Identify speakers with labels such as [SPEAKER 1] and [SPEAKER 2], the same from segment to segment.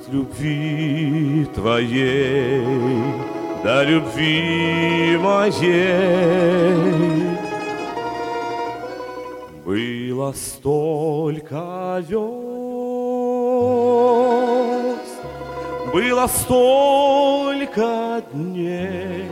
[SPEAKER 1] От любви твоей до любви моей было столько звезд, было столько дней.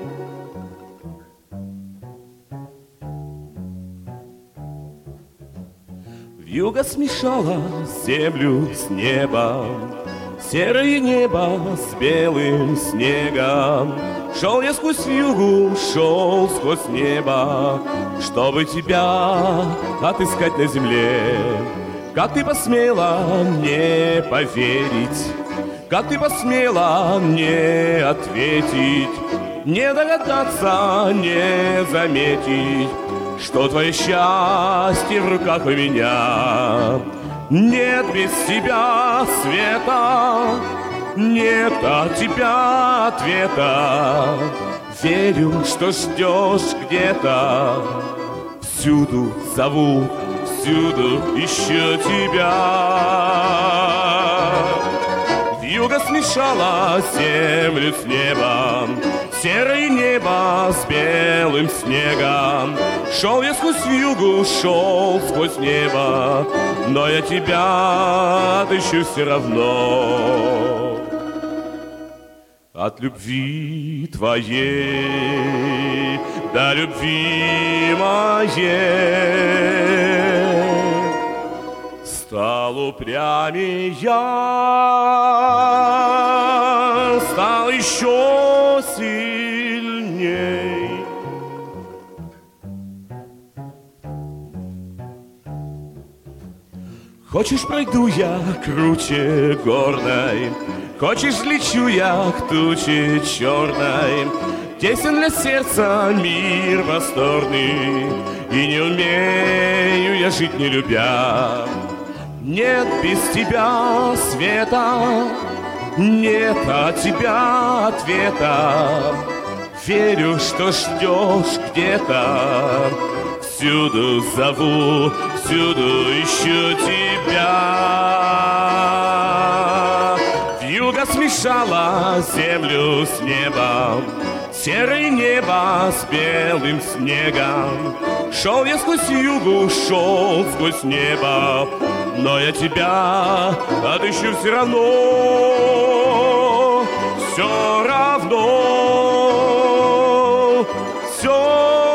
[SPEAKER 1] Вьюга смешала землю с небом, серое небо с белым снегом. Шел я сквозь вьюгу, шел сквозь небо, чтобы тебя отыскать на земле. Как ты посмела мне поверить, как ты посмела мне ответить, не догадаться, не заметить, что твое счастье в руках у меня. Нет без тебя света, нет от тебя ответа. Верю, что ждешь где-то, всюду зову, всюду ищу тебя. Вьюга смешала землю с небом, серое небо с белым снегом. Шел я сквозь вьюгу, шел сквозь небо, но я тебя отыщу все равно. От любви твоей до любви моей стал упрямей я, стал еще сильней. Хочешь, пройду я круче горной, хочешь, лечу я к туче черной. Тесен для сердца мир просторный, и не умею я жить не любя. Нет без тебя света, нет от тебя ответа. Верю, что ждешь где-то, всюду зову, всюду ищу тебя. Вьюга смешала землю с небом, серое небо с белым снегом. Шел я сквозь югу, шел сквозь небо, но я тебя отыщу все равно, все равно, все